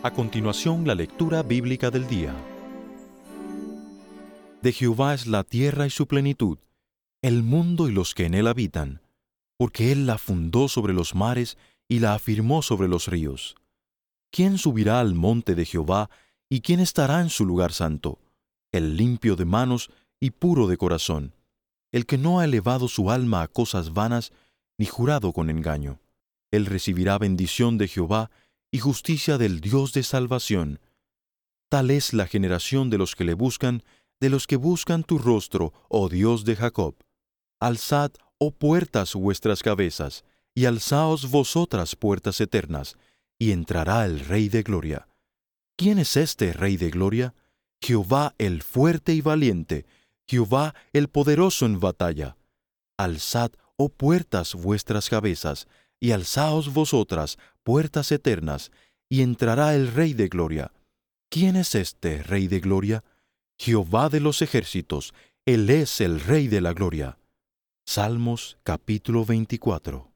A continuación, la lectura bíblica del día. De Jehová es la tierra y su plenitud, el mundo y los que en él habitan, porque él la fundó sobre los mares y la afirmó sobre los ríos. ¿Quién subirá al monte de Jehová y quién estará en su lugar santo? El limpio de manos y puro de corazón, el que no ha elevado su alma a cosas vanas ni jurado con engaño. Él recibirá bendición de Jehová y justicia del Dios de salvación. Tal es la generación de los que le buscan, de los que buscan tu rostro, oh Dios de Jacob. Alzad, oh puertas, vuestras cabezas, y alzaos vosotras puertas eternas, y entrará el Rey de gloria. ¿Quién es este Rey de gloria? Jehová el fuerte y valiente, Jehová el poderoso en batalla. Alzad, oh puertas, vuestras cabezas, y alzaos vosotras, puertas eternas, y entrará el Rey de gloria. ¿Quién es este Rey de gloria? Jehová de los ejércitos, Él es el Rey de la gloria. Salmos capítulo 24.